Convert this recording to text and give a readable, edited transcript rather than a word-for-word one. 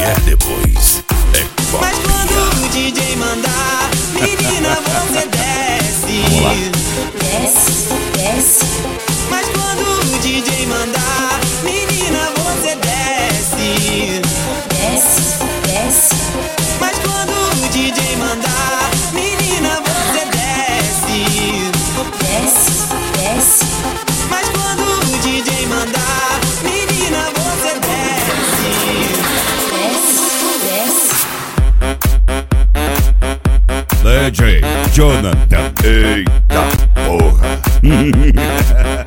vier depois é Mas cópia. quando o DJ mandar, menina, você desce. Vamos lá. Desce, desce. Mas quando o DJ mandar, menina, você desce. Desce, desce. Mas quando o DJ mandar, menina, você desce. Desce, desce. Mas quando o DJ mandar, menina, você desce. Desce, desce. DJ Jonathan. Eita porra.